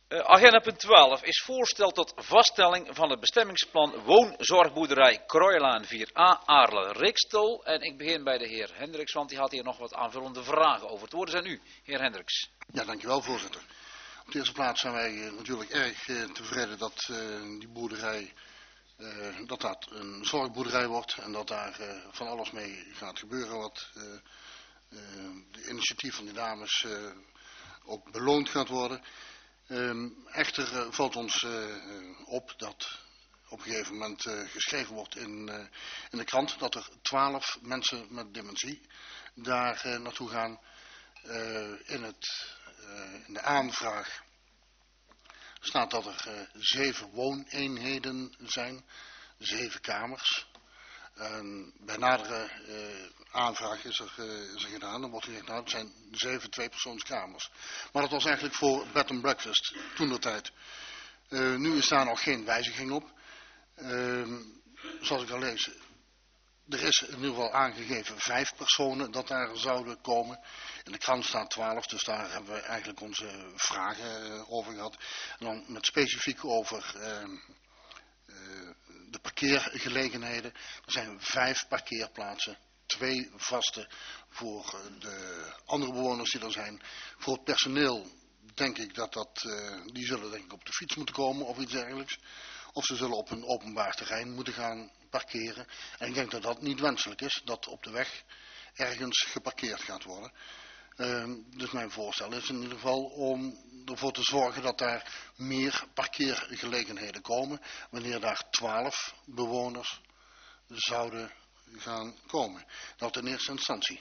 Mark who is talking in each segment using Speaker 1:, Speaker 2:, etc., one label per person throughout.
Speaker 1: Agenda punt 12 is voorstel tot vaststelling van het bestemmingsplan woonzorgboerderij Kroilaan 4a Aarle-Rikstol. En ik begin bij de heer Hendricks, want die had hier nog wat aanvullende vragen over. Het woord is aan u, heer Hendricks.
Speaker 2: Ja, dankjewel voorzitter. Op de eerste plaats zijn wij natuurlijk erg tevreden dat die boerderij, dat dat een zorgboerderij wordt en dat daar van alles mee gaat gebeuren wat de initiatief van die dames ook beloond gaat worden. Echter valt ons op dat op een gegeven moment geschreven wordt in de krant dat er 12 mensen met dementie daar naartoe gaan. In de aanvraag staat dat er 7 wooneenheden zijn, 7 kamers. Bij nadere aanvraag is er gedaan, dan wordt gezegd, nou, het zijn 7 tweepersoonskamers. Maar dat was eigenlijk voor bed and breakfast, toentertijd. Nu is daar nog geen wijziging op. Zoals ik al lees, er is in ieder geval aangegeven 5 personen dat daar zouden komen. In de krant staat 12, dus daar hebben we eigenlijk onze vragen over gehad. En dan met specifiek over de parkeergelegenheden. Er zijn 5 parkeerplaatsen, 2 vaste voor de andere bewoners die er zijn. Voor het personeel denk ik die zullen denk ik op de fiets moeten komen of iets dergelijks. Of ze zullen op een openbaar terrein moeten gaan parkeren. En ik denk dat dat niet wenselijk is, dat op de weg ergens geparkeerd gaat worden. Dus mijn voorstel is in ieder geval om ervoor te zorgen dat daar meer parkeergelegenheden komen. Wanneer daar 12 bewoners zouden gaan komen. Dat in eerste instantie.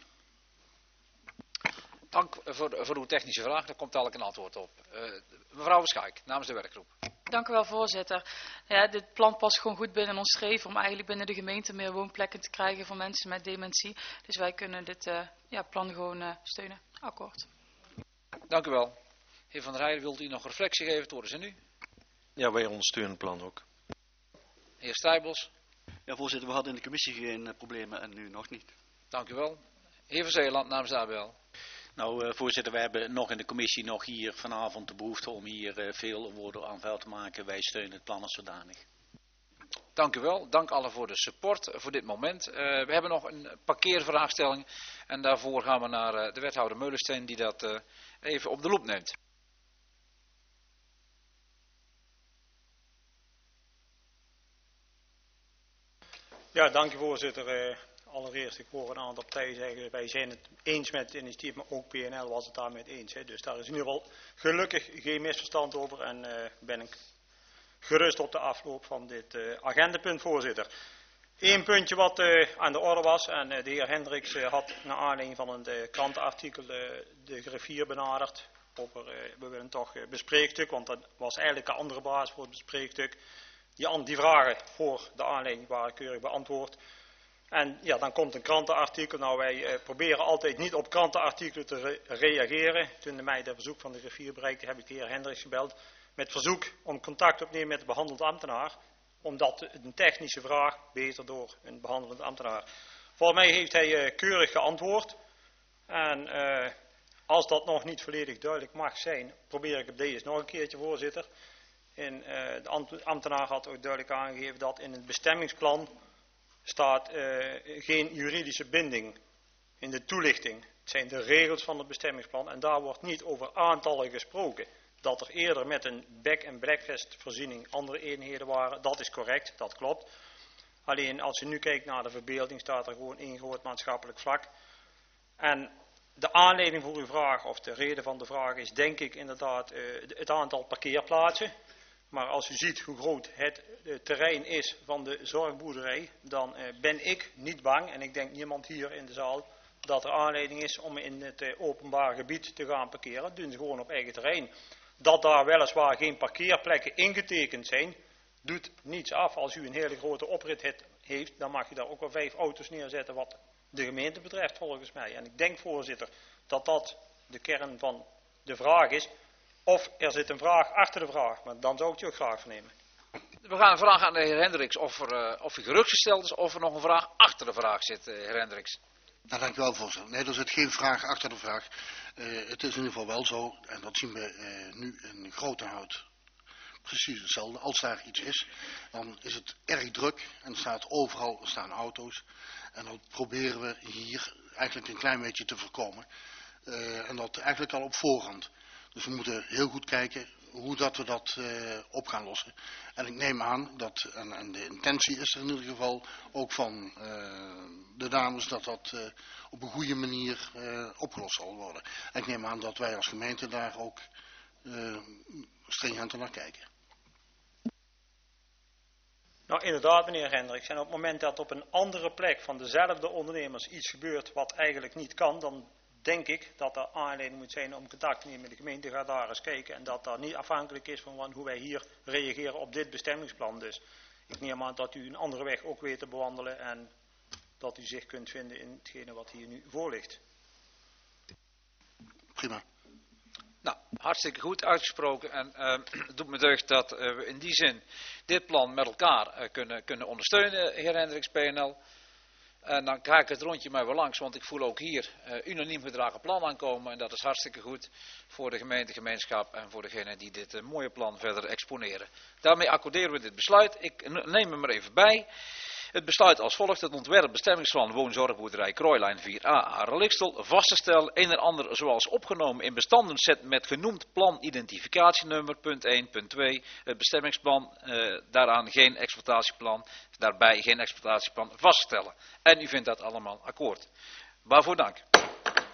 Speaker 1: Dank voor uw technische vraag, daar komt dadelijk een antwoord op. Mevrouw Verschaik, namens de werkgroep.
Speaker 3: Dank u wel, voorzitter. Ja, dit plan past gewoon goed binnen ons streven om eigenlijk binnen de gemeente meer woonplekken te krijgen voor mensen met dementie. Dus wij kunnen dit plan gewoon steunen. Akkoord.
Speaker 1: Dank u wel. Heer Van der Heijden, wilt u nog reflectie geven? Het woord is aan u.
Speaker 4: Ja, wij ondersteunen het plan ook.
Speaker 1: Heer Stijbels.
Speaker 5: Ja, voorzitter, we hadden in de commissie geen problemen en nu nog niet.
Speaker 1: Dank u wel. Heer Van Zeeland, namens de ABL.
Speaker 6: Nou, voorzitter, we hebben nog in de commissie nog hier vanavond de behoefte om hier veel woorden aan vuil te maken. Wij steunen het plan als zodanig.
Speaker 1: Dank u wel. Dank allen voor de support voor dit moment. We hebben nog een parkeervraagstelling en daarvoor gaan we naar de wethouder Meulensteen die dat even op de loep neemt.
Speaker 7: Ja, dank u voorzitter. Allereerst, ik hoor een aantal partijen zeggen, wij zijn het eens met het initiatief, maar ook PNL was het daarmee eens. Hè. Dus daar is in ieder geval gelukkig geen misverstand over en ben ik gerust op de afloop van dit agendapunt, voorzitter. Eén puntje wat aan de orde was, en de heer Hendricks had naar aanleiding van een krantenartikel de griffier benaderd. We willen toch bespreekstuk, want dat was eigenlijk een andere basis voor het bespreekstuk. Die vragen voor de aanleiding waren keurig beantwoord. En ja, dan komt een krantenartikel. Nou, wij proberen altijd niet op krantenartikelen te reageren. Toen mij de verzoek van de griffier bereikte, heb ik de heer Hendricks gebeld. Met verzoek om contact op te nemen met de behandelend ambtenaar. Omdat een technische vraag beter door een behandelend ambtenaar. Volgens mij heeft hij keurig geantwoord. En als dat nog niet volledig duidelijk mag zijn, probeer ik op deze nog een keertje, voorzitter. De ambtenaar had ook duidelijk aangegeven dat in het bestemmingsplan staat geen juridische binding in de toelichting. Het zijn de regels van het bestemmingsplan en daar wordt niet over aantallen gesproken. Dat er eerder met een bed and breakfast voorziening andere eenheden waren, dat is correct, dat klopt. Alleen als je nu kijkt naar de verbeelding staat er gewoon één groot maatschappelijk vlak. En de aanleiding voor uw vraag, of de reden van de vraag, is denk ik inderdaad het aantal parkeerplaatsen. Maar als u ziet hoe groot het terrein is van de zorgboerderij, dan ben ik niet bang, en ik denk niemand hier in de zaal, dat er aanleiding is om in het openbaar gebied te gaan parkeren. Dat doen ze gewoon op eigen terrein. Dat daar weliswaar geen parkeerplekken ingetekend zijn, doet niets af. Als u een hele grote oprit heeft, dan mag je daar ook wel 5 auto's neerzetten wat de gemeente betreft volgens mij. En ik denk, voorzitter, dat dat de kern van de vraag is. Of er zit een vraag achter de vraag, maar dan zou ik die ook graag vernemen.
Speaker 1: We gaan een vraag aan de heer Hendricks of hij gerustgesteld is of er nog een vraag achter de vraag zit, heer Hendricks.
Speaker 2: Nou, dank u wel, voorzitter. Nee, er zit geen vraag achter de vraag. Het is in ieder geval wel zo, en dat zien we nu in Grotehout precies hetzelfde. Als daar iets is, dan is het erg druk en er staat overal staan auto's. En dat proberen we hier eigenlijk een klein beetje te voorkomen. En dat eigenlijk al op voorhand. Dus we moeten heel goed kijken hoe dat we dat op gaan lossen. En ik neem aan dat, en de intentie is er in ieder geval ook van de dames, dat dat op een goede manier opgelost zal worden. En ik neem aan dat wij als gemeente daar ook stringenter naar kijken.
Speaker 7: Nou, inderdaad, meneer Hendricks. En op het moment dat op een andere plek van dezelfde ondernemers iets gebeurt wat eigenlijk niet kan, dan denk ik dat er aanleiding moet zijn om contact te nemen met de gemeente. Ga daar eens kijken. En dat dat niet afhankelijk is van hoe wij hier reageren op dit bestemmingsplan. Dus ik neem aan dat u een andere weg ook weet te bewandelen en dat u zich kunt vinden in hetgene wat hier nu voor ligt.
Speaker 2: Prima.
Speaker 1: Nou, hartstikke goed uitgesproken en het doet me deugd dat we in die zin dit plan met elkaar kunnen ondersteunen, heer Hendricks, PNL. En dan ga ik het rondje maar weer langs, want ik voel ook hier unaniem gedragen plan aankomen. En dat is hartstikke goed voor de gemeente, gemeenschap en voor degenen die dit mooie plan verder exponeren. Daarmee accorderen we dit besluit. Ik neem hem er even bij. Het besluit als volgt: het ontwerp bestemmingsplan woonzorgboerderij Krooilijn 4a Aarle-Lixtel vast te stellen, een en ander zoals opgenomen in bestanden zet met genoemd plan identificatienummer, punt 1, punt 2, het bestemmingsplan, daaraan geen exploitatieplan, daarbij geen exploitatieplan vaststellen. En u vindt dat allemaal akkoord. Waarvoor dank.